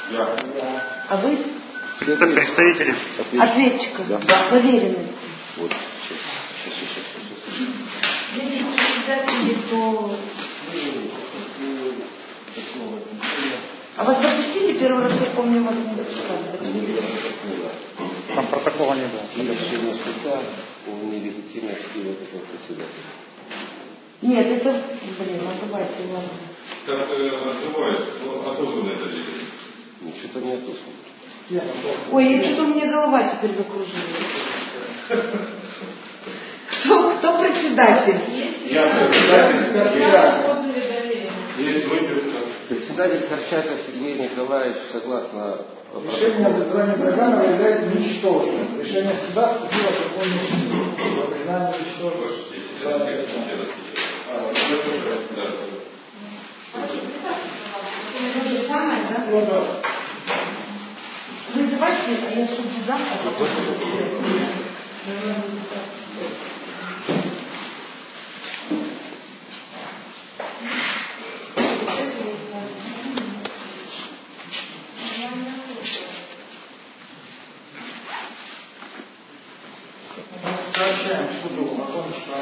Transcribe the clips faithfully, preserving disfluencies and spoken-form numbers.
Я. А вы? Это представители Ответчика. Да. Да. Доверенности. Вот. Сейчас, сейчас, сейчас, сейчас. Если председатели, то... А вас допустили? Первый раз, я помню, вас не допускали. Там протокола не было. Решение суда о нелегитимности вот этого председателя. Нет, это, блин, называйте, ладно. Как называется? Отозванное доверие. Ничего там не отозвано. Ой, и что-то у меня голова теперь закружилась. Кто, кто председатель? Я председатель. Я. Есть выписка. Председатель Корчатов Сергей Николаевич, согласно решение об избрании Драганова является ничтожным. Решение суда вступило в законную силу. Признание ничтожным. Самое, да? Ну да. Вызывайте, а я суду дам, а потом... Сообщаем суду о том, что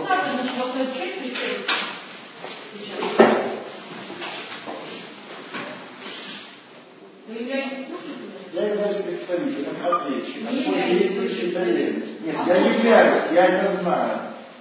я являюсь представителем ответчика. Такой действующей доверенности. Нет, я являюсь, я это знаю.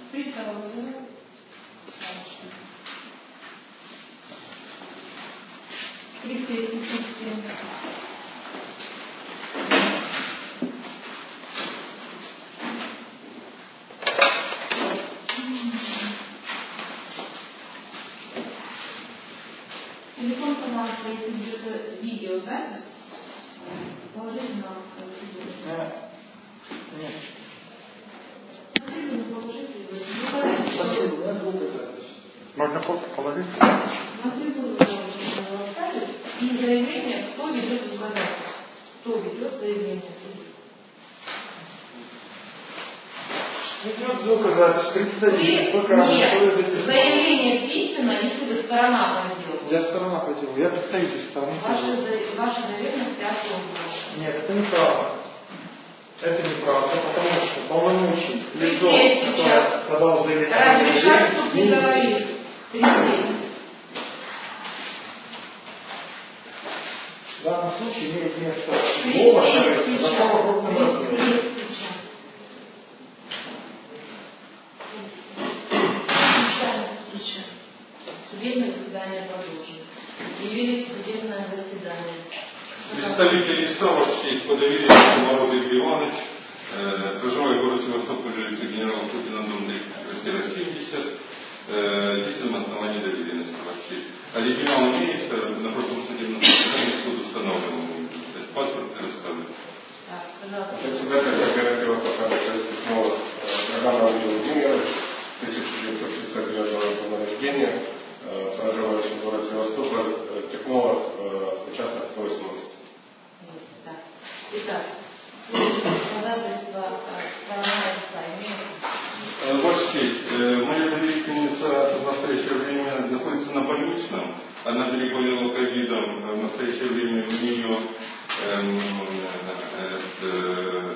Телефон канала, если будет видеозапись, положите на видео. Нет. Спасибо, у меня звукозапись. Можно положить? На трибуну оставить и заявление, кто ведет звонок, кто ведет заявление. Идет звукозапись, представитель, пока Нет, что из этих... заявление письменно, если вы сторона по делу. Я сторона по делу, я представитель стороны по Ваша, делу. ваша доверенность осознанна. Нет, это неправда. Это неправда, потому что полномочий лицо, Присесть которое сейчас. подал заявление... Разрешать суд не говорит. Присесть. В данном случае имеет место Присесть голос, сейчас. закон крупным размером. Присесть сейчас. Судебное заседание продолжено. Явились в судебное заседание. Представитель листа ваш честь по доверию Мороз Игорь Иванович, э, проживает в городе Севастополь, улица генерала Путина, дом квартира семьдесят, э, действует на основании доверенности ваш честь. Оригинал имеется, на прошлом судебном заседании суд установлен. Паспорт предоставлен. Председатель кооператива по ходатайству снова Драганов Владимирович, тысяча девятьсот шестьдесят девятого года рождения, проживающий в городе Севастополь, технолог с участок восемьдесят. Итак, ходатайство сторона листа имеется? Ваша честь, моя доверительница в настоящее время находится на больничном. Она переболела ковидом. В настоящее время у нее эм, э, э,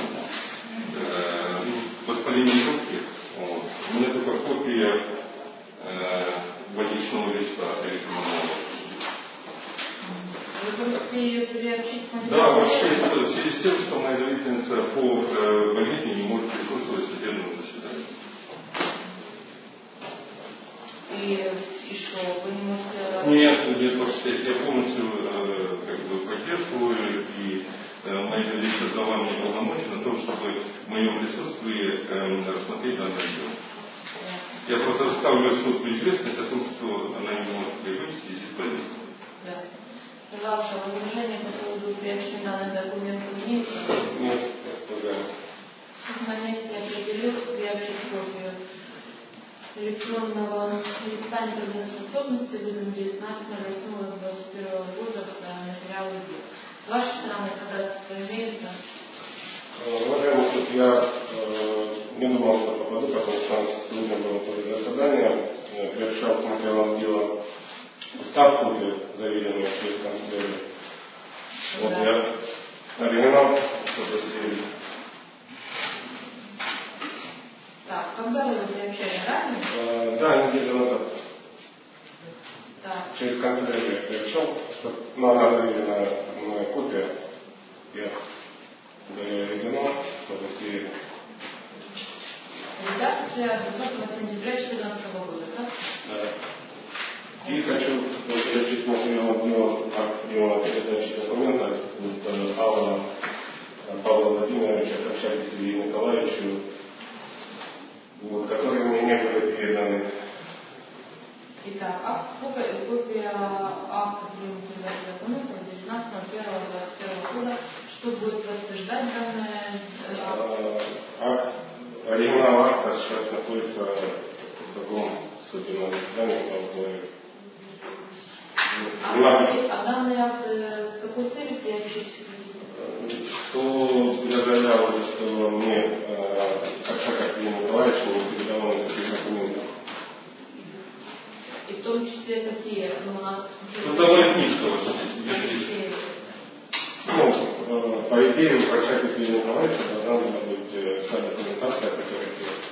э, воспаление легких. Вот. У меня только копия э, больничного листа электронного. Вы хотите ее приобщить к материалу? Да, ваша честь, в связи с тем, что моя доверительница по э, болезни не может присутствовать в судебном заседании. И, и что, вы не можете... Нет, нет, ваша честь, я полностью э, как бы поддерживаю, и э, моя доверительница дала мне полномочия на то, чтобы в моем присутствии э, рассмотреть данное дело. Я просто ставлю суд в известность о том, что она не может прибыть в связи с болезнью. Да. Пожалуйста, возражение по поводу приобщения данных документов имеется? Нет, располагаемся. На месте определился приобщить копию электронного листа нетрудоспособности, выдан девятнадцатого восьмого двадцать первого года материалы дел. С вашей стороны ходатайство имеется? Уважаемый суд, я э, не думал, что попаду, потому что у нас сегодня было тоже заседание, приобщал к материалам дела устав копию, заверенную через канцелярию. Оригинал, чтобы Так, когда вы его приобщали? Ранее? э, да, неделю назад. Так. Через канцелярию я приобщал, чтобы, ну, она заверена моя копия. Я даю оригинал, чтобы все... Редакция двадцатого сентября две тысячи четырнадцатого года, да? Да. И хочу получить материал отдела, отдела передачи документа от Алла Павла Владимировича, Ковчаге Сергею Николаевичу, вот, которые мне не были переданы. Итак, акт, копия, копия акта приема передачи документов девятнадцатого первого двадцать первого года, что будет подтверждать данное акт? Акт, оригинал акта сейчас находится в другом судебном заседании, по А, а данный акт с какой целью приобщить? Что я заявлял уже, что мне Ковчаге Сергею Николаевичу не передавал никаких документов. И в том числе какие, ну, у нас... Трудовая книжка ваша. Ну, по идее, у Ковчаге Сергея Николаевича должна была быть вся документация, которая есть.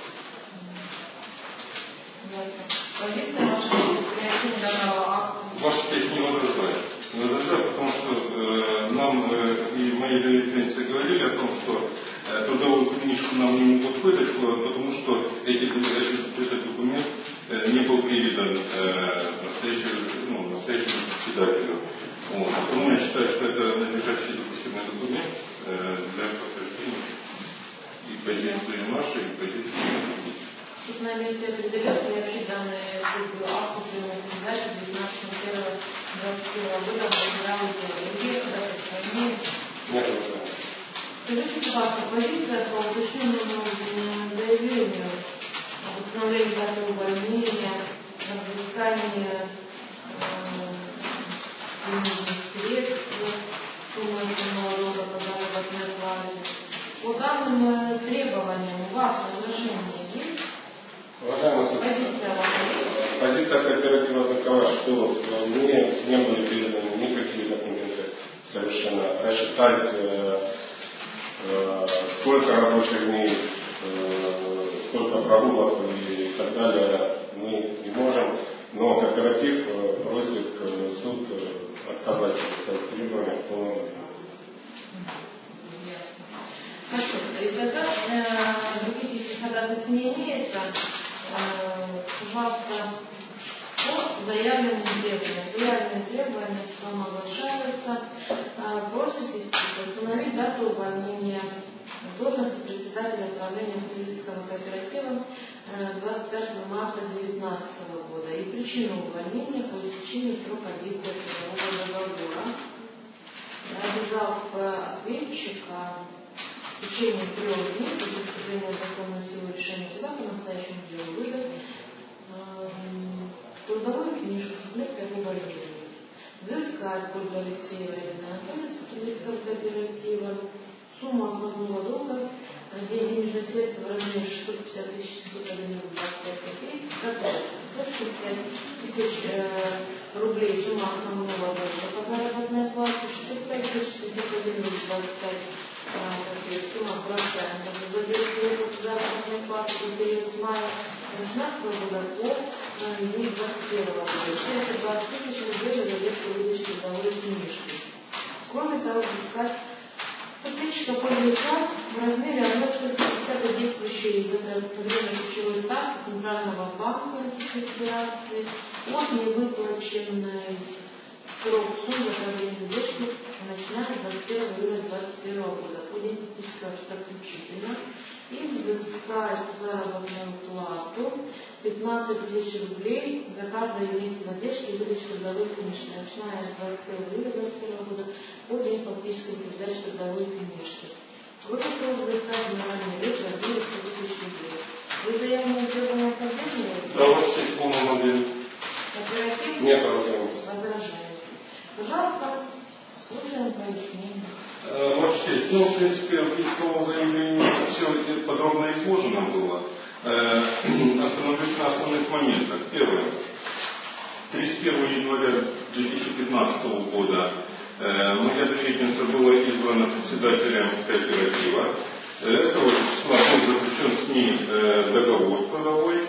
Позиция ваша приобщения данного акта? Ваша честь не возражает. Не возражает, потому что э, нам э, и мои референции говорили о том, что э, трудовую книжку нам не могут выдать, потому что эти, этот, этот документ э, не был передан э, настоящему, ну, настоящему председателю. Вот. Поэтому я считаю, что это надлежащий допустимый документ э, для подтверждения и позиции нашей, и позиции. Тут на месте определят приобщить данные копию акта приема передачи девятнадцатого первого двадцать первого года материалы дела. Другие ходатайства сохранения. Нет, уже. Скажите, пожалуйста, позиция по уточненному заявлению об установлении даты увольнения, об взыскании денежных средств, суммы налога по заработной плате. По данным требованиям у вас возражения есть? Уважаемый суд, Позиция ваша есть? позиция кооператива такова, что мне не были переданы никакие документы совершенно. Рассчитать, э, э, сколько рабочих дней, э, сколько прогулок и так далее мы не можем, но кооператив э, просит э, суд э, отказать в своих требованиях в полном объеме. Хорошо, и тогда э, других, если ходатайств не имеется, э, пожалуйста, по заявленным требованиям. Заявленные требования вам оглашаются. Э, просите установить дату увольнения с должности председателя правления потребительского кооператива э, двадцать пятого марта две тысячи девятнадцатого года и причину увольнения по истечении срока действия трудового договора. Обязав ответчика в течение трех дней после вступления в законную силу решения суда по настоящему делу выдать э, трудовую книжку с отметкой об увольнении. Взыскать пользу Алексея Анатольевича с потребительского кооператива сумму основного долга, денежные средства в размере шестьсот пятьдесят тысяч семьсот один рубль двадцать пять копеек, сто шестьдесят пять тысяч э, рублей сумма основного долга по заработной плате, шестьдесят пять тысяч семьсот один рубль двадцать пять копеек, сумма процента за задержку выплаты заработной платы за период с мая восемнадцатого года по июль двадцать первого года, четыреста двадцать тысяч рублей за задержку выдачи трудовой книжки. Кроме того, взыскать ответчика по лицам в размере одной сто пятьдесят действующей в это время ключевой ставки Центрального банка Российской Федерации от невыплаченной срок суммы управления задержки, начиная с двадцать первого июля двадцать первого года по день фактического отчета включительно, и взыскать заработную плату пятнадцать тысяч рублей за каждое месяц задержки и выдачи трудовой книжки, начиная с двадцать первого июля двадцать первого года по день фактической передачи трудовой книжки. Кроме того, взыскать минимальный вид в размере сто тысяч рублей. Вы заявленные требования поддерживаете? Да, ваша честь, в полном объеме. Кооператив? Нет, возражаемся. Возражаете. Пожалуйста, слушаем пояснение. Ваша честь, ну, в принципе, в письмовом заявлении все подробно изложено было. Остановлюсь на основных моментах. Первое. тридцать первого января две тысячи пятнадцатого года Моя доверительница была избрана председателем кооператива. Этого числа был заключен с ней договор трудовой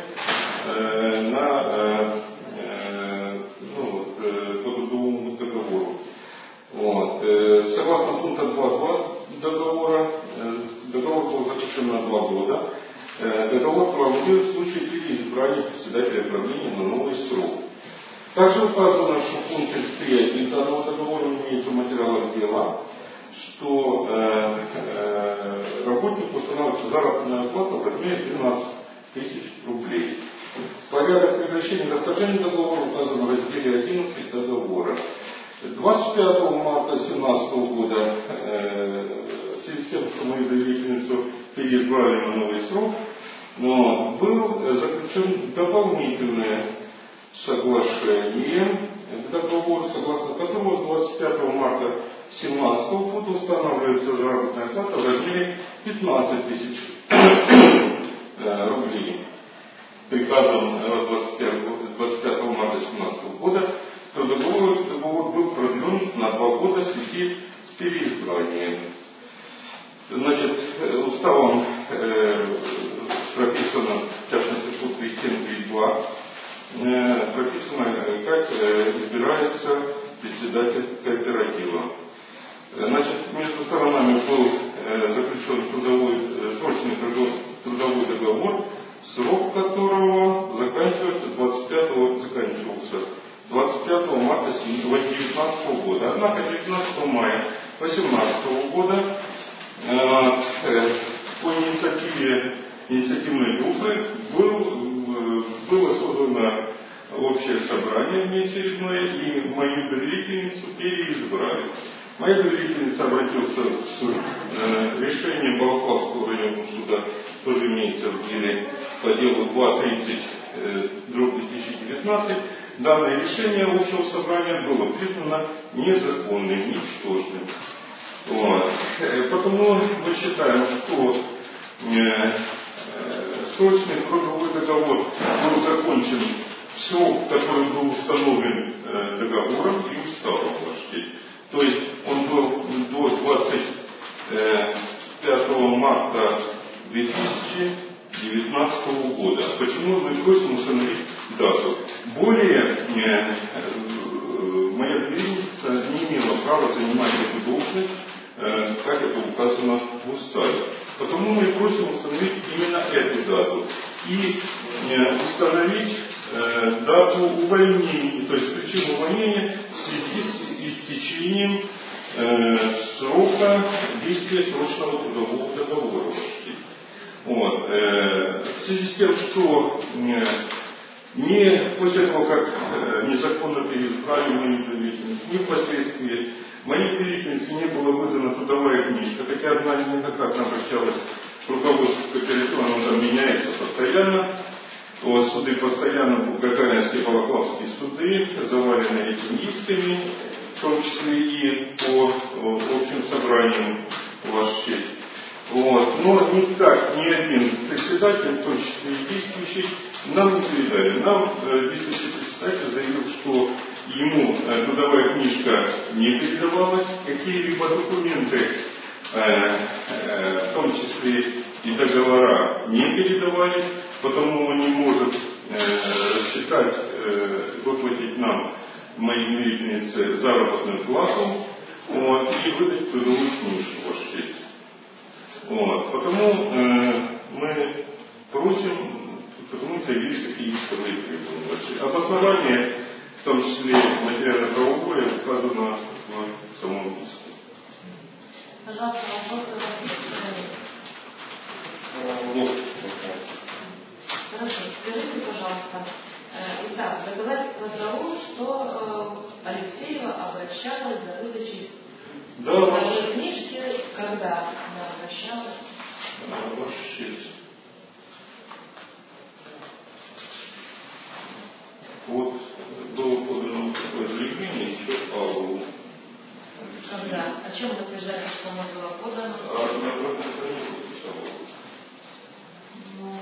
на, ну, по трудовому договору. Вот. Согласно пункту два точка два договора, договор был заключен на два года. Договор проводил в случае переизбрания председателя правления на новый срок. Также указано, что в пункте три данного договора имеется в материалах дела, что э, э, работнику устанавливается заработная плата в размере двенадцать тысяч рублей. Порядок прекращения и расторжения договора указан в разделе одиннадцать договора. двадцать пятого марта две тысячи семнадцатого года, э, в связи с тем, что мою доверительницу переизбрали на новый срок, но был заключен дополнительное соглашение к договору, согласно которому с двадцать пятого марта две тысячи семнадцатого года устанавливается заработная плата в размере пятнадцать тысяч рублей. Приказом двадцать пятого марта две тысячи семнадцатого года то договор, договор был продлен на два года в связи с переизбранием. Значит, уставом э, прописано, в частности, в пункте семь точка два, э, прописано, как э, избирается председатель кооператива. Значит, между сторонами был э, заключен трудовой, э, срочный трудовой, трудовой договор, срок которого заканчивается двадцать пятого, заканчивался двадцать пятого марта две тысячи девятнадцатого года. Однако девятнадцатого мая две тысячи восемнадцатого года э, по инициативе инициативной группы был, было создано общее собрание внеочередное, и мою доверительницу переизбрали. Моя доверительница обратилась в суд. Э, решение Балаклавского районного суда тоже имеется в деле по делу два тридцать дробь две тысячи девятнадцать. Данное решение общего собрания было признано незаконным, ничтожным. Вот. Потому мы считаем, что э, срочный трудовой договор был закончен в срок, который был установлен э, договором и уставом почти. То есть он был до двадцать пятого марта две тысячи девятнадцатого года. Почему мы просим установить дату? Более э, моя доверительница не имела права занимать эту должность, э, как это указано в уставе. Потому мы просим установить именно эту дату и э, установить э, дату увольнения, то есть причину увольнения в связи с истечением э, срока действия срочного трудового договора. Вот. Э, в связи с тем, что э, не после того, как э, незаконно переизбрали мою доверительницу, ни впоследствии моей доверительнице не была выдана трудовая книжка, хотя она неоднократно обращалась к руководству кооператива, она там меняется постоянно. Вот, суды постоянно, Гагаринские, Балаклавские суды, завалены этими исками, в том числе и по общим собраниям, ваша честь. Вот. Но никак ни один председатель, в том числе и действующий, нам не передали. Нам э, действующий председатель заявил, что ему э, трудовая книжка не передавалась, какие-либо документы, э, э, в том числе и договора, не передавались, потому он не может э, рассчитать, э, выплатить нам, моей доверительнице, заработную плату, вот, и выдать трудовую книжку, ваша честь. Вот, потому э, мы просим, потому заявили такие исковые требования. Обоснование, в том числе материально-правовое, указано в самом иске. Пожалуйста, вопросы у Нет. Хорошо, скажите, пожалуйста, э, итак, доказательство того, что э, Алексеева обращалась за выдачей Да, трудовой книжки, когда она обращалась? Ваша честь. Вот было подано такое заявление еще Павлову. Когда? О чем подтверждается, что оно было подано? А на обратной странице писала. Ну,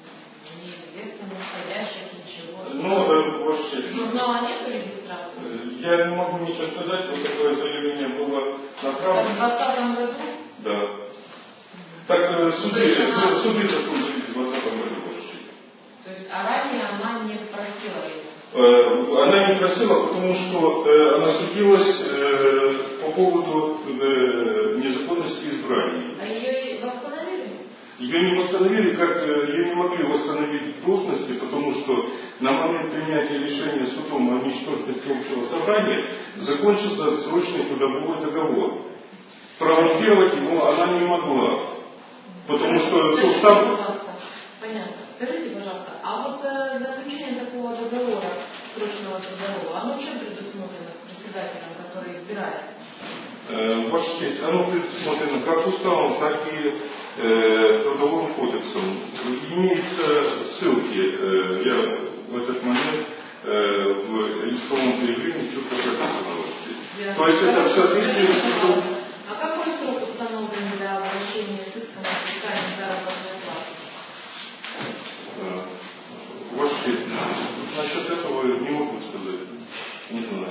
неизвестно, настоящих, ничего. Ну, э, ваша честь. Журнала нет регистрации? я не могу ничего сказать, вот такое заявление было направлено. В двадцатом году? Да. Так э, суды, э, суды закончились в двадцатом году. То есть, а ранее она не просила его? Э, она не просила, потому что э, она судилась э, по поводу э, незаконности избрания. А ее восстановили? Ее не восстановили, как ее не могли восстановить в должности, потому что на момент принятия решения судом о ничтожности общего собрания закончился срочный трудовой договор. Пролонгировать его она не могла, потому что Скажите, состав... пожалуйста, понятно. Скажите, пожалуйста, а вот э, заключение такого договора, срочного трудового, оно чем предусмотрено с председателем, который избирается? Э, Ваша честь, оно предусмотрено как уставом, так и э, трудовым кодексом. Имеются ссылки, э, я в этот момент э, в исковом заявлении четко прописано, Ваша честь. То есть это в соответствии с... А какой срок установлен для обращения с иском о взыскании заработной платы? Ваша честь, насчет этого не могу сказать. Не знаю.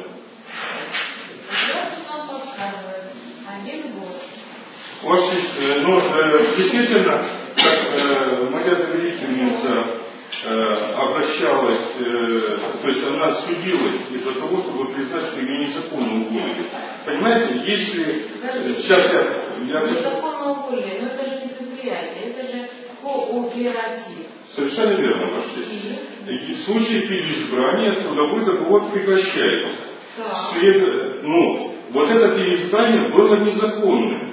Просто нам подсказывает. Один год. Ваша честь, ну, э, действительно, как э, моя доверительница э, обращалась, э, то есть она судилась из-за того, чтобы признать, что ее незаконно уволили. Понимаете, если... Подождите. Сейчас я... я... Незаконно уволили, но это же не предприятие, это же кооператив. Совершенно верно, Ваша честь. И в случае переизбрания трудовой договор прекращается. Да. След... Ну, вот это переизбрание было незаконным.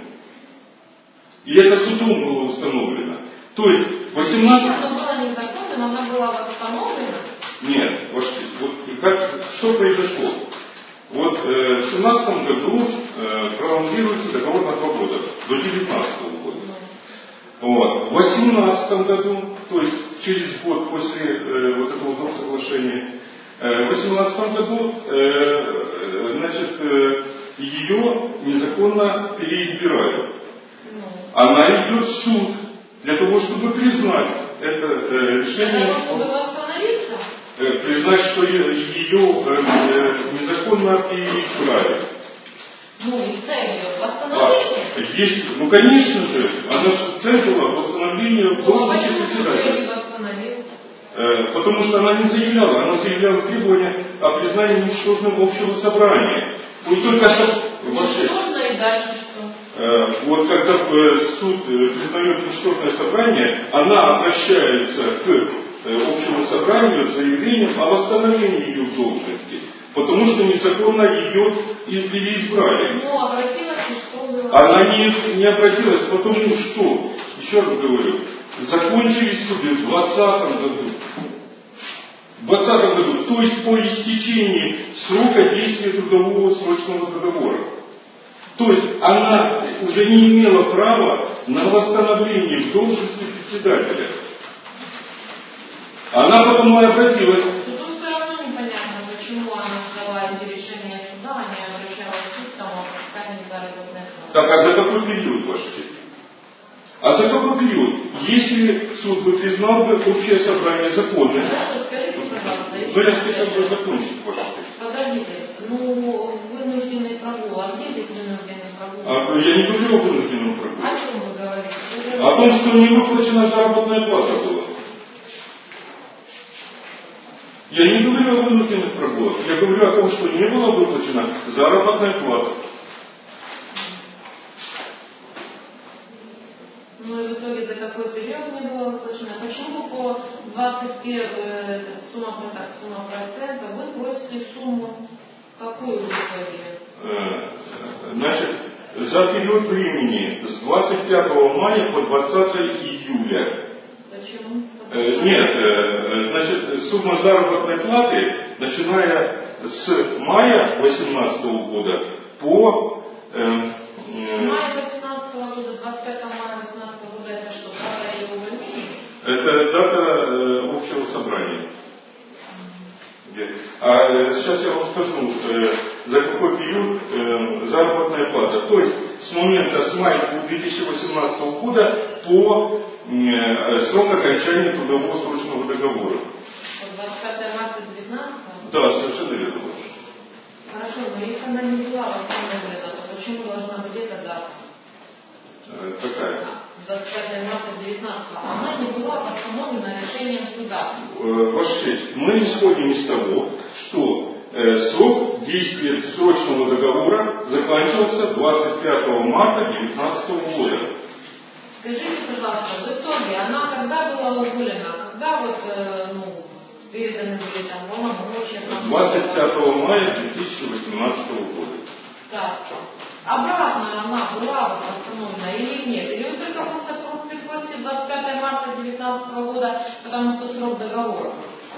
И это судом было установлено. То есть восемнадцать... Если оно было незаконным, она была восстановлена? Нет, Ваша честь, вот как, что произошло? Вот э, в семнадцатом году э, пролонгируется договор на два года, до девятнадцатого года. Вот. В восемнадцатом году, то есть через год после э, вот этого договора соглашения, э, в восемнадцатом году э, э, значит, э, ее незаконно переизбирают. Она идет в суд для того, чтобы признать это э, решение. Для того, чтобы восстановиться? Э, признать, что ее, ее э, э, незаконно переизбрали. Ну и цель ее восстановление. А, есть, ну конечно же, она же цель была восстановление Ну, должности почему председателя. ее не восстановил? Э, потому что она не заявляла, она заявляла требования о признании ничтожным общего собрания. Вот только что... Ничтожно и дальше что? Вот когда суд признает ничтожное собрание, она обращается к общему собранию с заявлением о восстановлении ее в должности, потому что незаконно ее и переизбрали. Ну, обратилась и что было? Она не, не обратилась, потому что, еще раз говорю, закончились суды в двадцатом году. В двадцатом году, то есть по истечении срока действия трудового срочного договора. То есть она уже не имела права на восстановление в должности председателя. Она потом и обратилась. Тут все равно непонятно, почему она ждала эти решения суда, а не обращалась к искам о взыскании заработной платы. Так, а за какой период, Ваша честь? А за какой период? Если суд бы признал бы общее собрание законным. Хорошо, скажите, пожалуйста, если... Ну, я хотел бы закончить, Ваша честь. Подождите, ну, вынужденный прогул, а где здесь вынужденный прогул? А, я не говорю о вынужденном прогуле. О чем вы говорите? Вы О том, что не выплачена заработная плата была. Я не говорю о вынужденных прогулах. Я говорю о том, что не была выплачена заработная плата. Ну и в итоге за какой период не было выплачено? Почему по двадцать первой сумма, так, сумма процента вы просите сумму какую в итоге? Значит, за период времени с двадцать пятого мая по двадцатое июля. Почему? Э, нет, э, значит, сумма заработной платы, начиная с мая восемнадцатого года по... Э, э, Мая восемнадцатого года, двадцать пятого мая восемнадцатого года, это что, дата ее увольнения? это дата э, общего собрания. А э, сейчас я вам скажу, э, за какой период э, заработная плата. То есть с момента с мая две тысячи восемнадцатого года по э, срок окончания трудового срочного договора. По двадцать пятое марта девятнадцатого? Да, совершенно верно. Хорошо, но если она не была восстановлена, то почему должна быть эта дата? Э, Какая? двадцать пятое марта две тысячи девятнадцатого. Она не была восстановлена решением суда. Э, Ваша честь, мы исходим из того, что э, срок действия срочного договора заканчивался двадцать пятого марта две тысячи девятнадцатого года. Скажите, пожалуйста, в итоге она когда была уволена? Когда вот, э, ну, переданы были там полномочия? двадцать пятого мая две тысячи восемнадцатого года. Так. Обратно она была восстановлена или нет? Или вы только просто просите двадцать пятое марта две тысячи девятнадцатого года, потому что срок договора?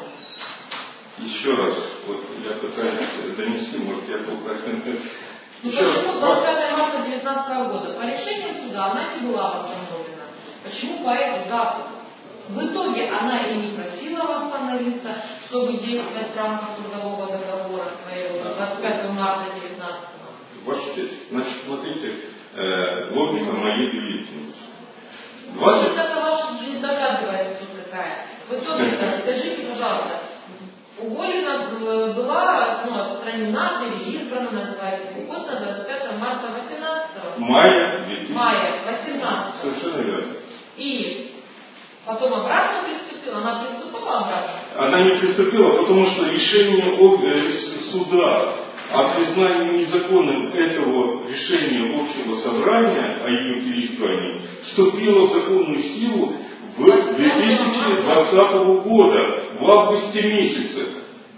Еще раз, вот я пытаюсь донести, может я только... Ну почему двадцать пятое марта две тысячи девятнадцатого года? По решению суда она не была восстановлена. Почему по эту дату? В итоге она и не просила восстановиться, чтобы действовать в рамках трудового договора своего двадцать пятого марта две тысячи девятнадцатого. Ваша честь, значит, смотрите, э, логика моей деятельности. двадцать... Вот это ваша жизнь догадывается, что какая. В итоге, скажите, пожалуйста, уволена была, ну, отстранена, переизбрана, называется, год на двадцать пятое марта восемнадцатого. Мая две тысячи. Мая восемнадцатого. Совершенно верно. И потом обратно приступила, она приступила обратно? Она не приступила, потому что решение об, э, суда о признании незаконным этого решения общего собрания о ее переизбрании вступило в законную силу в две тысячи двадцатого года, в августе месяце.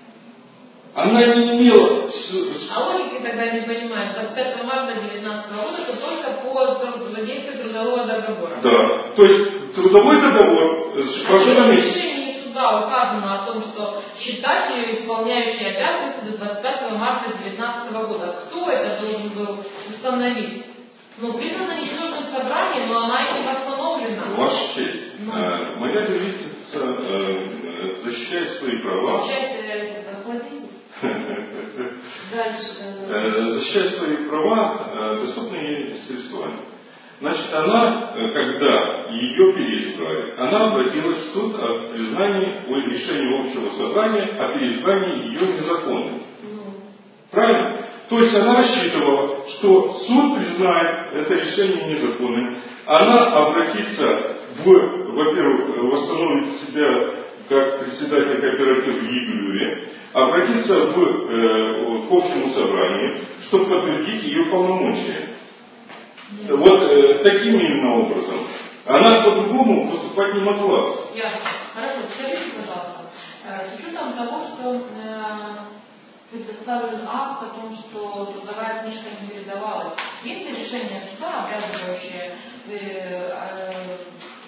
Она не имела... А логики тогда не понимаю. двадцать пятого марта две тысячи девятнадцатого года это только по задействию трудового договора. Да. То есть трудовой договор, прошу заметить. В решении суда указано о том, что считать ее исполняющей обязанности до двадцать пятого марта две тысячи девятнадцатого года. Кто это должен был установить? Ну, признано несложным собранием, но она и не восстановлена. Ваша честь. Ну. Э, моя заявительница э, защищает свои права. Получается, насладитесь. Дальше. Защищает свои права доступными ей средствами. Значит, она, когда ее переизбрали, она обратилась в суд о признании о решении общего собрания о переизбрании ее незаконным. Правильно? То есть она рассчитывала, что суд признает это решение незаконным. Она обратится в, во-первых, восстановит себя как председатель кооператива ЕГРЮ, обратиться в, э, к общему собранию, чтобы подтвердить ее полномочия. Вот э, таким именно образом. Она по-другому поступать не могла. Ясно. Хорошо. Скажите, пожалуйста, э, с учетом того, что э, предоставлен акт о том, что трудовая книжка не передавалась, есть ли решение суда, обязывающее э, э,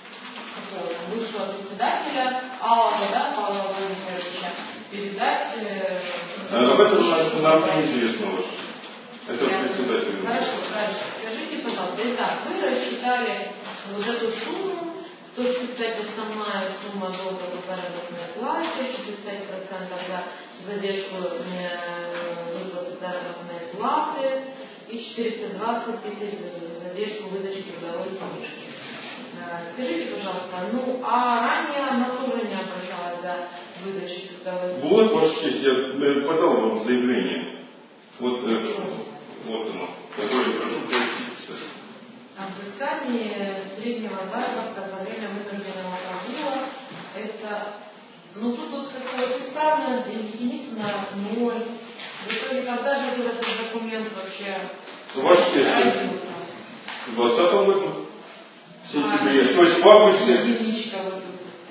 бывшего председателя АО, да, Павла Владимировича, передать... Э, Об этом нам, нам неизвестно уже. Это Я... председатель. Хорошо, дальше. Скажите, пожалуйста, итак, вы рассчитали вот эту сумму, сто шестьдесят пять основная сумма долга по заработной плате, шестьдесят пять процентов за задержку выплаты заработной платы и четыреста двадцать тысяч за задержку выдачи трудовой книжки. Скажите, пожалуйста, ну а ранее она тоже не обращалась за выдачей трудовой книжки? Вот, Ваша честь, я подал вам заявление. Вот, э, вот оно, которое прошу пройти. О взыскании среднего заработка за время вынужденного прогула, это, ну тут вот как-то исправлено, единица на ноль. В итоге, когда же этот документ вообще Ваша честь, родился? в двадцатом году, в сентябре, то есть в августе, единичка вот.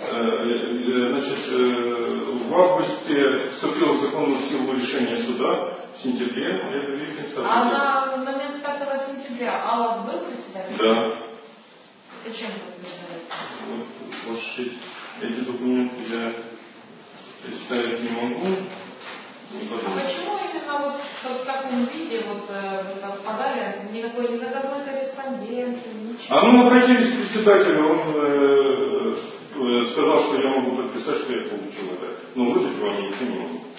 э, значит, э, в августе вступило в законную силу решение суда, в сентябре я доверительница. А на момент пятого сентября Алла был председателем? Да. Это чем подтверждается? Вот, Ваша честь, эти документы я представить не могу. А почему именно вот, вот в таком виде вот, вы как подали, никакой не заказной корреспонденции, ничего? А мы обратились к председателю, он э, э, сказал, что я могу подписать, что я получил это. Но выдать вам я ничего не могу.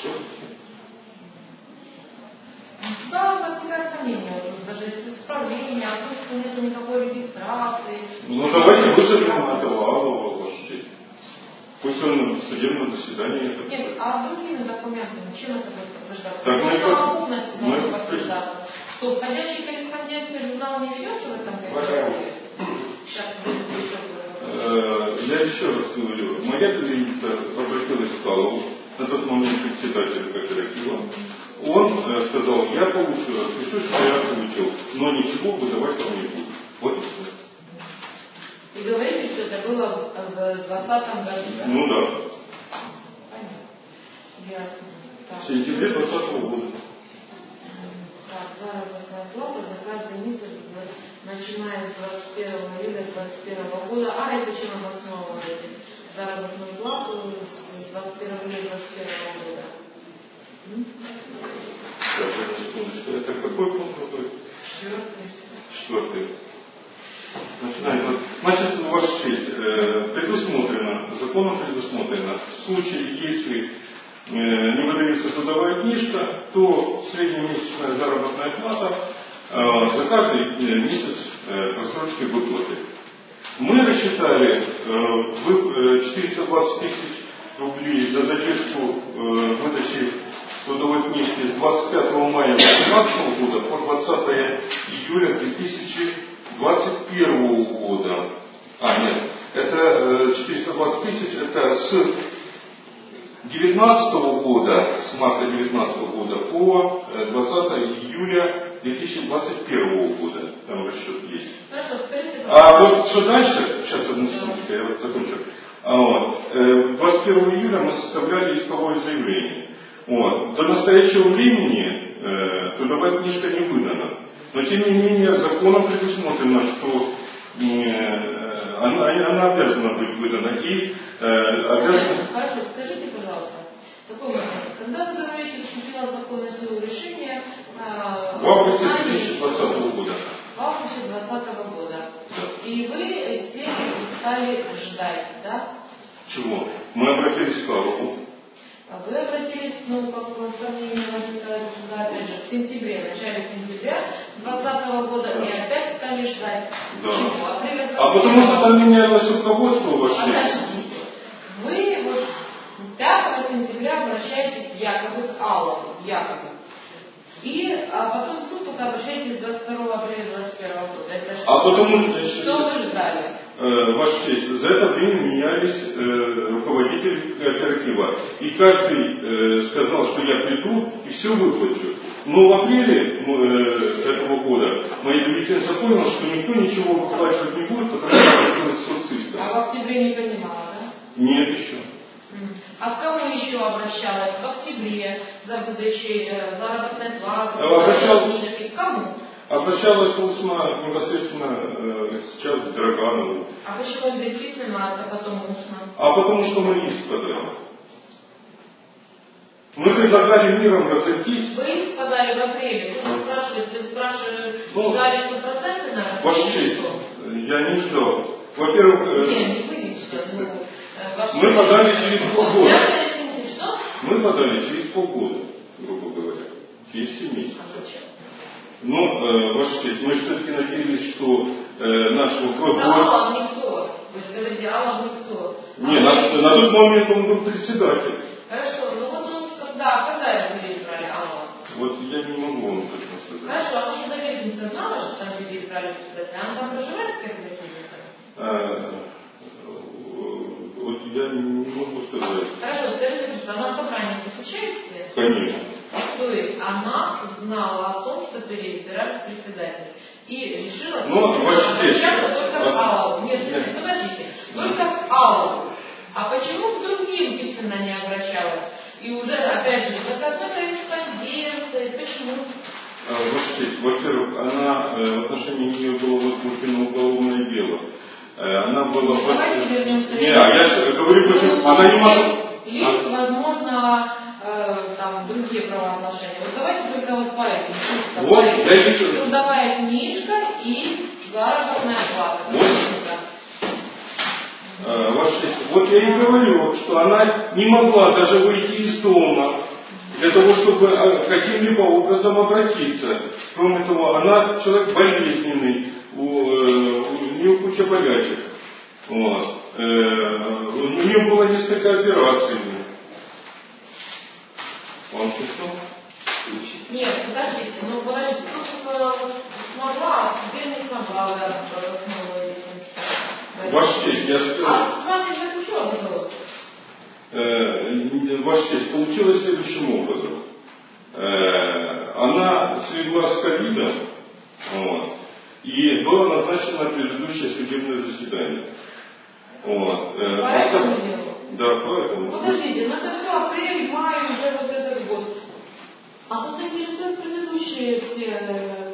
Да, возникает сомнение, вот, даже если исправление, а тут что нет никакой регистрации. Ну давайте вызовем этого Алова, Ваша честь. Пусть он в судебном заседании это... Нет, а другими документами, чем это будет подтверждаться? Так, мы совокупность мы- может подтверждаться. Что входящей корреспонденции журнал не ведется в этом году? Сейчас будет еще Э, Я еще раз говорю, моя клиента обратилась к Калову, на тот момент председатель кооператива. Он э, сказал, я получше распишусь, что я получил, но ничего выдавать вам не буду. Вот и все. И говорите, что это было в двадцатом году, да? Ну да. Понятно. Ясно. Так. В сентябре двадцатого года. Так, заработная плата за каждый месяц, начиная с двадцать первого июля двадцать первого года. А это чем обосновываете? Заработную плату с двадцать первого июля двадцать первого года. М? Так, одну секундочку. Это какой пункт какой? Четвертый. Четвертый. Начинаем. Значит, у вас честь, э, предусмотрено, законом предусмотрено, в случае, если э, не выдается трудовая книжка, то среднемесячная заработная плата э, за каждый э, месяц э, просрочки выплаты. Мы рассчитали э, вы, э, четыреста двадцать тысяч рублей за задержку э, выдачи трудовой книжки с двадцать пятого мая две тысячи восемнадцатого года по двадцатое июля две тысячи двадцать первого года. А, нет, это четыреста двадцать тысяч, это с девятнадцатого года, с марта девятнадцатого года по двадцатое июля две тысячи двадцать первого года. Там расчет есть. Хорошо, скажите, А вот что дальше, сейчас одну секундочку, я вот закончу. А вот, двадцать первого июля мы составляли исковое заявление. Вот. До настоящего времени э, трудовая книжка не выдана. Но тем не менее законом предусмотрено, что э, она, она обязана быть выдана. И э, обязана... Хорошо, скажите, пожалуйста, такой момент. Когда вы говорите, вступило в законную силу решение э, В августе две тысячи двадцатого года. В августе двадцатого года. Да. И вы здесь стали ждать, да? Чего? Мы обратились к Калову. Вы обратились, ну, как сомнение возникло туда, опять же, в сентябре, в начале сентября двадцатого года, и опять стали ждать. Да. Чего? А, примерно, А потому что там менялось руководство ваше. Подождите. Вы вот пятого сентября обращаетесь якобы к Аллову, якобы. И а потом в суд только обращаетесь двадцать второго апреля двадцать первого года. Это что? А потому что... Что вы ждали? Э, Ваша честь, за это время менялись э, руководители кооператива. И каждый э, сказал, что я приду и все выплачу. Но в апреле э, этого года моя доверительница поняла, что никто ничего выплачивать не будет, потому что это соцсистема. А в октябре не понимала, да? Нет еще. А к кому еще обращалась в октябре за выдачей э, заработной платы, Обращалась. книжки? К кому? Обращалась устно непосредственно э, сейчас к Драганову. А почему действительно, а потом устно? А потому что мы иск подали. Мы предлагали миром разойтись. Вы иск подали в апреле. Вы спрашиваете, спрашивали, Ну, ждали, что проценты на Ваша честь, я не ждал. Во-первых, э, Нет, не вы не ждали. Ну, э, ваш- мы подали через полгода. Я, извините, что? Мы подали через полгода, грубо говоря. Через семь месяцев. А зачем? Но, э, Ваша честь, мы все-таки надеялись, что э, наш вопрос будет... Аллах никто. Вы же говорите, Аллах никто. Не, А на, вы- на тот момент он был председатель. Хорошо, ну вот он, когда, когда вы избрали Аллах? Вот я не могу вам точно сказать. Хорошо, а ваша доверительница знала, что там люди избрали председателя? Она там проживает в кооперативе? Э, вот я не могу сказать. Хорошо, скажите, пожалуйста, она собрание посещает все? Конечно. То есть она знала о том, что переизбирались председатель. И решила Ну, Ваша честь. обращаться только к Вот. Аллаху. Нет, нет, Нет. подождите. Только к Аллаху. А почему к другим письменно не обращалась? И уже, опять же, заказной корреспонденции. Почему? А, Ваша честь, во-первых, она, э, в отношении нее было возбуждено уголовное дело. Э, Она была... Ну, давайте вернемся. Не, а я же говорю, почему Ну, она не могла... Лиц, возможно, э, там другие правоотношения. Вот давайте только вот по этим. Вот, По я этим. вижу. Трудовая книжка и заработная плата. Вот. Э, Ваша честь, вот я и говорю, что она не могла даже выйти из дома для того, чтобы э, каким-либо образом обратиться. Кроме того, она человек болезненный, у, э, у нее куча болячек. Вот. У нее было несколько операций. Он писал? Нет, подождите, ну подождите, тут смогла, а теперь не смогла, да, снова этим. Ваш честь, я сказал. А с вами же еще одно. Ваш честь, получилось следующим образом. Она слегла с ковидом, вот, и было назначено предыдущее судебное заседание. Вот. Поэтому а, дело? Да, поэтому. Подождите, ну это все апрель, май, уже вот этот год. А тут интересуют предыдущие все э,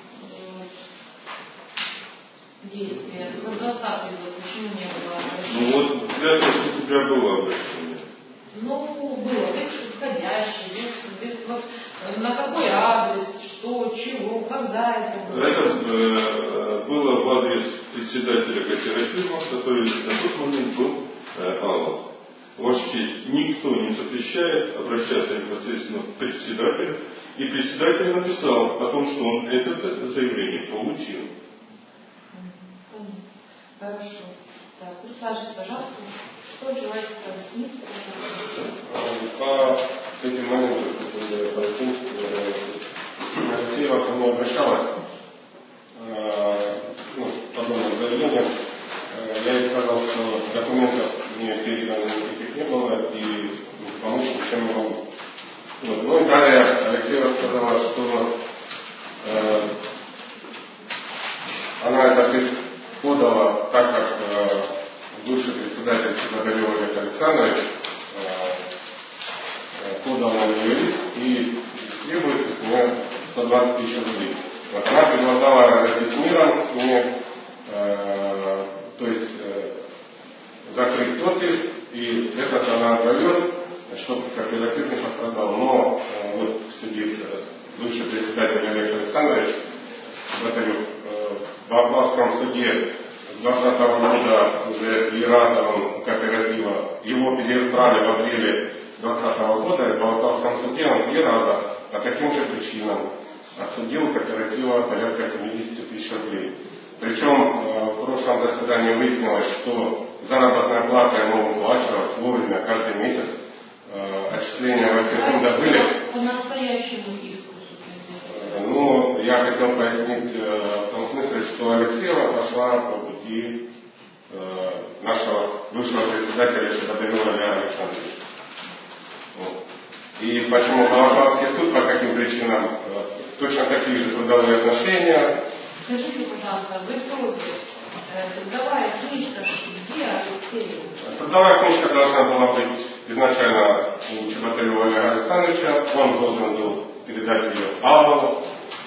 действия. За двадцатый год почему не было обращения? Ну вот, пятого сентября было обращение. Ну, было, без входящих, без, без, вот, на какой адрес, что, чего, когда это было? Это э, было в адрес председателя кооператива, который на тот момент был э, Алла. Ваша честь, никто не запрещает обращаться непосредственно к председателю, и председатель написал о том, что он это заявление получил. Хорошо. Так, присаживайтесь, пожалуйста. Что желаете пояснить? По этим моментам, которые пояснить, Алексеева ко мне обращалась ну, с подобным заявлением. Я ей сказал, что документов мне передано никаких не было и помочь ничем не могу. Вот. Ну и далее Алексеева сказала, что э, она это подала, так как э, бывший председатель Чеботарева Олег Александрович э, подал на нее лист и требует от меня сто двадцать тысяч рублей. Вот она предлагала это с миром мне, э, то есть э, закрыть тот лист, и этот она отдает, чтобы кооператив не пострадал. Но э, вот сидит э, бывший председатель Олег Александрович Чеботарев э, в Атласском суде с двадцатого года уже иератом кооператива. Его переизбрали в апреле двадцатого года, и в Атласском суде он три раза по таким же причинам отсудил кооператива порядка семьдесят тысяч рублей. Причем э, в прошлом заседании выяснилось, что заработная плата ему выплачивалась вовремя каждый месяц. Э, отчисления во все фонды были. По настоящему иску. Ну, я хотел пояснить э, в том смысле, что Алексеева пошла по пути э, нашего бывшего председателя Чеботарева Олега Александровича. Вот. И почему Балаклавский суд, по каким причинам, э, точно такие же трудовые отношения. Скажите, пожалуйста, вы трудите. Трудовая книжка, где Алексеева? Трудовая книжка должна была быть изначально у Чеботарева Олега Александровича. Он должен был передать ее Аллу.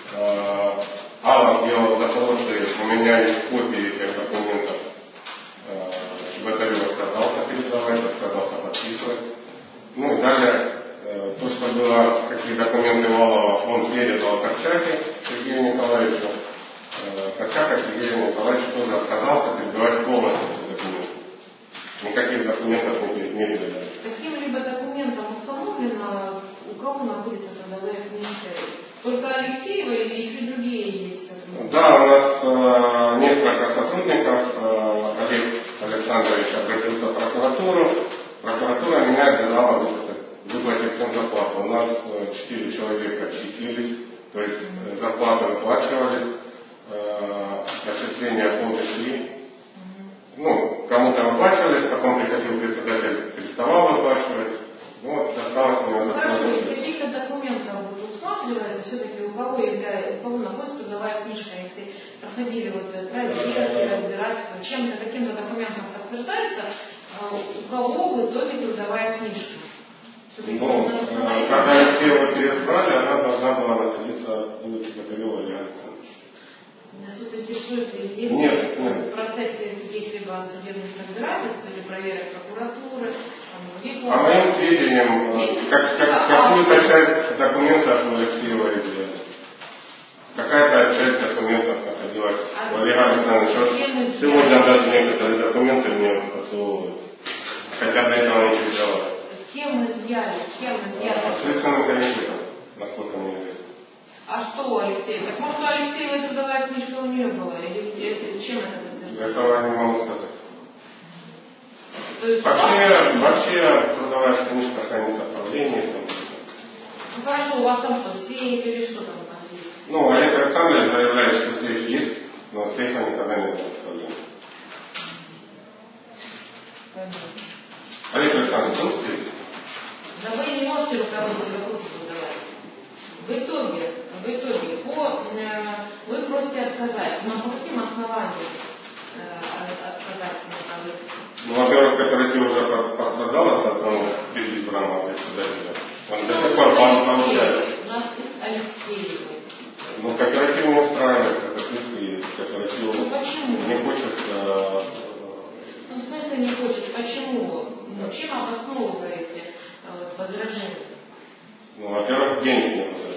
Алла делал запросы, у меня есть копии этих документов. Чеботарев отказался передавать, отказался подписывать. Ну и далее, то, что было, какие документы у Аллова, он передал Корчаке Сергею Николаевичу. Корчака Сергей Николаевич тоже отказался передавать полностью документы. Никаких документов не, не передали. Каким-либо документом установлено, у кого находится трудовая книжка? Только Алексеева или еще другие есть? Да, у нас э, несколько сотрудников. Э, Олег Александрович обратился в прокуратуру. Прокуратура меня обязала выплатить, выплатить всем зарплату. У нас четыре э, человека числились, то есть э, зарплаты выплачивались. Отчисления фонда шли. Ну, кому-то выплачивались, потом приходил председатель, переставал выплачивать. Вот, досталось мне за Хорошо, из каких-то документов вот усматривается все-таки, у кого является, у кого находится трудовая книжка, если проходили вот проверки, разбирательства, чем-то, каким-то документом подтверждается, у кого в итоге трудовая книжка? Ну, когда Алексеева переизбрали, она должна была находиться у Чеботарева Олега Александровича. Нас это интересует, есть нет, нет. в процессе каких-либо судебных разбирательств или проверок прокуратуры, там, по моим сведениям, как, как, какую-то часть документов у Алексеева изъяли. Какая-то часть документов находилась у Олега Александровича. Сегодня даже некоторые документы мне подсовывают. Хотя до этого не передавали. С кем изъяли? С кем изъяли? С Александром Комитетом, насколько мне известно. А что у Алексея? Так может у Алексея трудовая книжка у нее была? Или, или чем это? Этого я не могу сказать. То есть Вообще, вообще трудовая книжка хранится в правлении. Ну хорошо, у вас там что, сейф или что там у вас есть? Ну, Олег Александрович заявляет, что сейф есть, но сейфа никогда не было в правлении. Олег Александрович, он сейф? Да вы не можете руководить вопросы задавать. В итоге, в итоге, по, э, вы просите отказать. Но по каким основаниям э, отказать? Ну, во-первых, кооператив уже пострадал от одного безизбранного председателя. Он до сих пор получает. У нас есть Алексей. Ну, кооператив не устраивает, этот иск, кооператив ну, почему? не хочет... Э, ну, в смысле не хочет? Почему? Ну, чем обосновываете э, вот, возражение? Ну, во-первых, денег нет за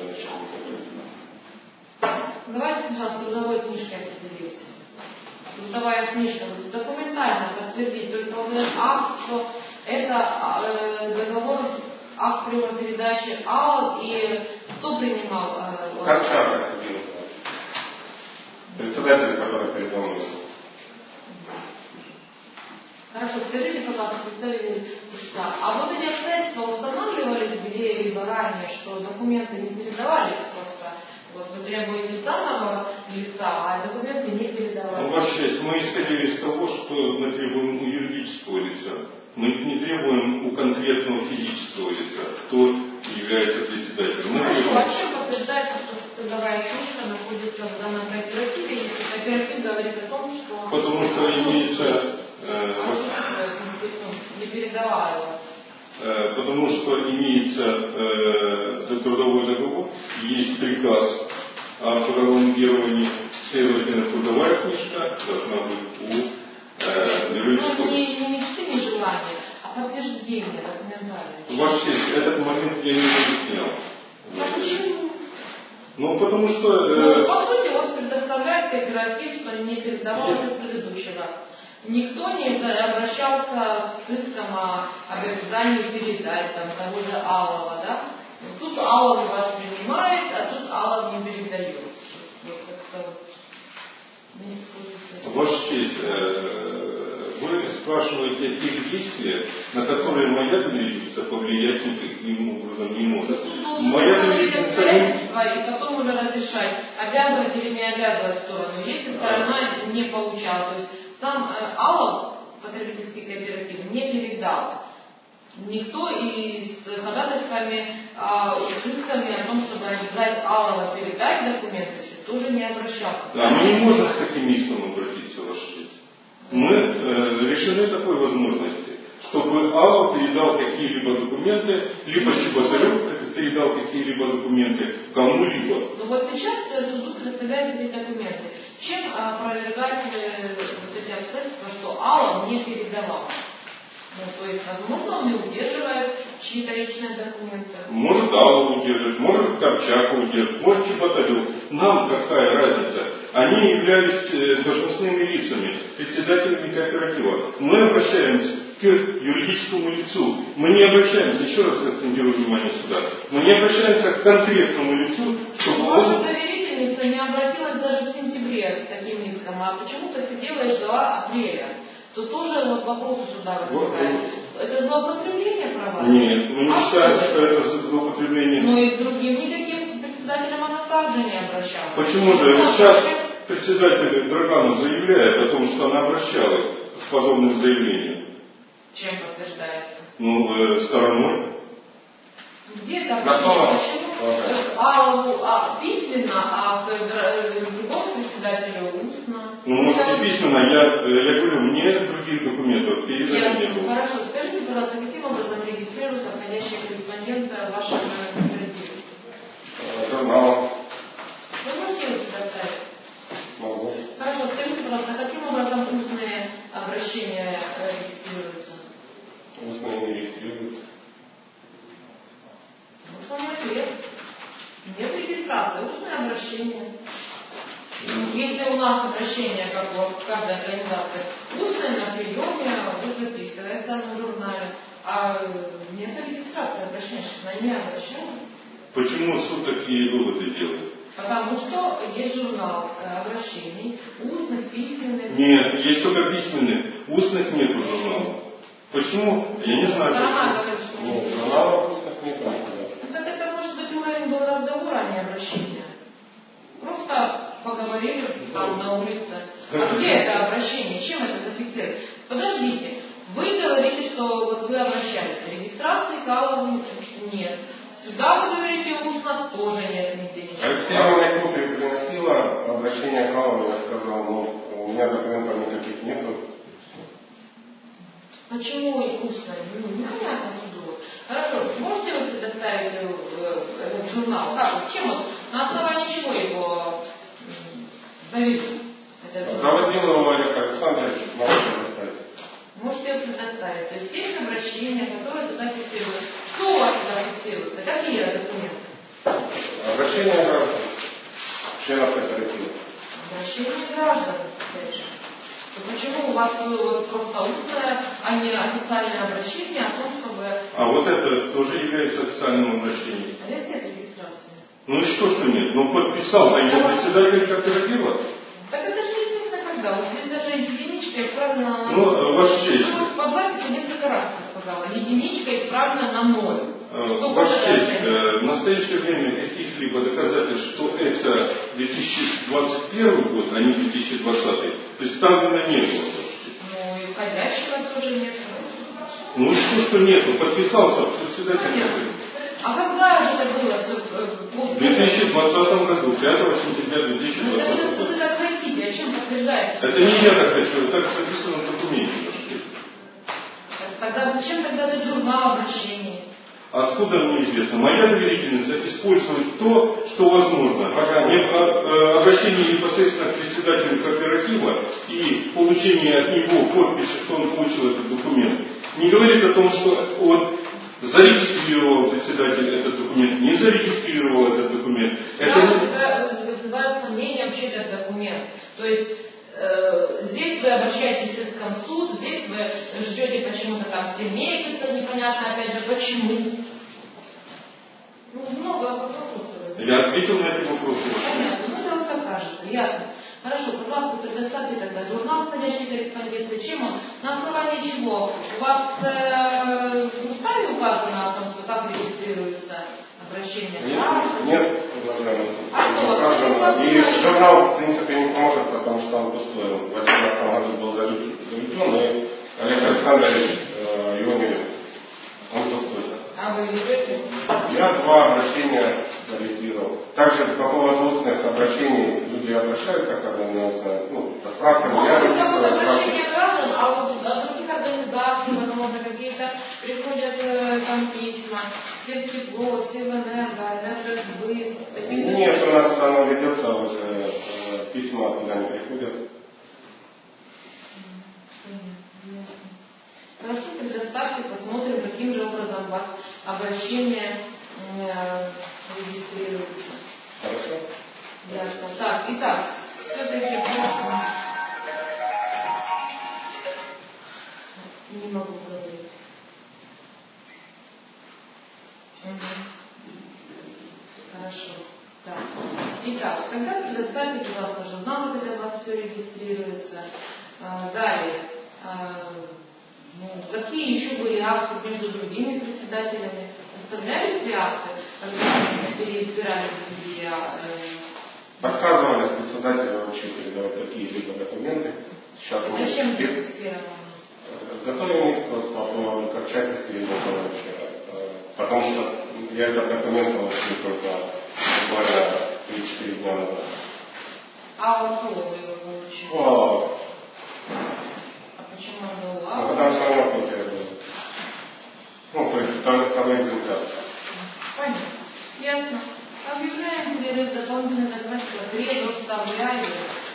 Давайте сначала с трудовой книжкой определимся. Трудовая книжка документально подтвердить только вот этот акт, что это э, договор, акт приема-передачи АО, и кто принимал? Э, Корчак сидел. Председатель, который передо мной. Хорошо, скажите, пожалуйста, представитель суда, а вот эти обстоятельства устанавливались где-либо ранее, что документы не передавались просто? Вот вы требуете данного лица, а документы не передавались. Ну, вообще, мы исходили из того, что мы требуем у юридического лица. Мы не требуем у конкретного физического лица, кто является председателем. Мы Хорошо, требуем... а чем подтверждается, что трудовая книжка находится в данном кооперативе, если кооператив говорит о том, что... Потому что имеется... Э, а не передавалось. Потому что имеется э, трудовой договор, есть приказ о пролонгировании, следовательно, трудовая книжка должна быть у э, юридического. Ну, не, не мечты, не желания, а подтверждение документальное. Ваш честь, этот момент я не объяснял. А почему? Ну, потому что... Э, ну, по сути, вот предоставляет кооператив, что не передавалось от предыдущего. Никто не обращался с иском о обязании передать там, того же Алова, да? Тут Алов вас принимает, а тут Алов не передает. Вот как-то не сходится. Ваша честь, э, вы спрашиваете о тех действиях, на которые моя юрисдикция повлиять никаким образом не может. Тут Моя юрисдикция... и потом уже разрешать, обязывать или не обязывать сторону, если сторона не получала. То есть сам э, Алов, потребительский кооператив, не передал. Никто и с ходатайствами, а, и с исками о том, чтобы обязать Алова передать документы, тоже не обращался. Да, мы не можем с таким иском обратиться, Ваша честь. Мы э, лишены такой возможности, чтобы Алов передал какие-либо документы, либо Чеботарев передал какие-либо документы кому-либо. Ну вот сейчас суду представляют эти документы. Чем опровергать э, вот эти обстоятельства, что Алов не передавал? Ну, то есть, возможно, он не удерживает чьи-то личные документы. Может Алов удерживает, может Корчак удерживает, может Чеботарев. Нам какая разница? Они являлись э, должностными лицами, председателями кооператива. Мы обращаемся к юридическому лицу. Мы не обращаемся, еще раз акцентирую внимание сюда, мы не обращаемся к конкретному лицу, чтобы Ваша он... доверительница не обратилась даже в сентябре с таким иском, а почему-то сидела и ждала апреля. То тоже вот вопросы сюда возникают. Вот. Это злоупотребление права? Нет, мы не а считаем, что что это злоупотребление. Ну и к другим никаким председателям она также не обращалась. Почему же? Ну, Сейчас председатель Драганов заявляет о том, что она обращалась с подобным заявлением. Чем подтверждается? Ну, э, стороной. Где там? На словах. Почему? А, а письменно, а к э, другому председателю устно. Ну, может и письменно, я, я говорю, мне других документов передать не было. Хорошо, скажите, пожалуйста, каким образом регистрируется входящая корреспонденция в вашем кооперативе? Журнал. Вы можете его предоставить? Могу. Хорошо, скажите, пожалуйста, каким образом устные обращения регистрируются? Устно не регистрируется. Вот вам ответ. Нет регистрации, устное обращение. Если у нас обращение, как в каждой организации, устное на приеме, вот записывается на журнале, а нет регистрации обращения, что на не обращалась. Почему суд такие выводы делает? Потому что есть журнал обращений, устных, письменных. Нет, есть только письменные, устных нету журнала. Почему? Я не знаю. Сторона говорит, что Ну, нет. журнала вкусных нет, никуда. Ну, так это может быть уровень был разговор, а не обращение. Просто поговорили там на улице. А где это обращение? Чем это зафиксировано? Подождите. Вы говорите, что вот вы обращались. Регистрации Каловой нет. Сюда вы говорите устно, тоже нет нигде ничего. Алексея мне копию приносила, обращение Каловой, я сказал, ну, у меня документов никаких нету. Почему устно? Ну, непонятно суду. Хорошо, можете вы предоставить э, этот журнал? Как? Чем вот? На основании чего его завели? Заводил его Олег Александрович, можете доставить. Можете его предоставить. То есть есть обращения, которые туда фиксируются. Что у вас туда фиксируется? Какие документы? Обращение граждан, членов кооператива. Обращение граждан, опять же. То почему у вас вот просто устное, а не официальное обращение о том, чтобы... А вот это тоже является официальным обращением. А здесь нет регистрации. Ну и что, что нет? Ну подписал-то его председатель кооператива. Так это же естественно когда. Вот здесь даже единичка исправлена... Ну, Ваша честь. Ну, по двадцать несколько раз я сказала. Единичка исправлена на ноль. Что Ваша будет честь, дальше? в настоящее время каких-либо доказательств, что это две тысячи двадцать первый год, а не две тысячи двадцатый, представлено не было. Ну и входящего тоже нет. Ну и что, что нету? Подписался председатель. Понятно. А когда же это было? В две тысячи двадцатом году, пятого сентября две тысячи Ну, двадцатого это года. вы так хотите, а чем подтверждается? Это не я так хочу, так записано в документе. Тогда зачем тогда этот журнал обращений? Откуда мне известно? Моя доверительница использует то, что возможно. Обращение непосредственно к председателю кооператива и получение от него подписи, что он получил этот документ, не говорит о том, что он зарегистрировал председатель этот документ, не зарегистрировал этот документ. Это Да, не... это вызывает сомнение вообще этот документ. То есть э, здесь вы обращаетесь в исконсуд, здесь вы ждете почему-то там семь месяцев, непонятно опять же почему. Ну, много вопросов. Я ответил на эти вопросы. Понятно, ну это вот так кажется, ясно. Хорошо, пожалуйста, предоставьте тогда журнал входящей корреспонденции. Чем он? На основании чего? У вас э, в уставе указано о том, что как регистрируется обращение? Нет, граждан? нет, уважаемый. А что, Указано. вы- И журнал, в принципе, не поможет, потому что он пустой. Он в две тысячи восемнадцатом году был заведен, и Олег Александрович э, его не ведет. Он пустой. А вы ведете? Я два обращения зарегистрировал. Также по поводу устных обращений люди обращаются, когда мне устно, ну, со справками, я Ну, это вот регистрирую справки. обращение граждан, а вот от других организаций, возможно, какие-то приходят э, там письма, всем тепло, всем энерго, энергосбыт. какие-то- Нет, у нас оно ведется уже, э, письма туда не приходят. Хорошо, предоставьте, посмотрим, каким же образом у вас обращение э, регистрируется. Хорошо? Ясно. Так, итак, все-таки не могу говорить. Угу. Хорошо. Так. Итак, тогда предоставьте, пожалуйста, журнал, где у вас все регистрируется. А, далее. А, ну, какие еще были акты между другими председателями? Составлялись ли акты, когда переизбирали другие? Э, Отказывались председателю вообще передавать какие-либо документы. Сейчас мы Зачем все зафиксировано? готовим иск по поводу Корчатности Ильи Николаевича, э, потому что я этот документ получил только буквально три-четыре дня назад. А у кого вы его получили? О, А почему он был? ну, А, потому что у меня копия была. Ну, то есть второй, второй экземпляр. понятно. Ясно. Объявляем перерыв дополнительной законодательства. Предоставляю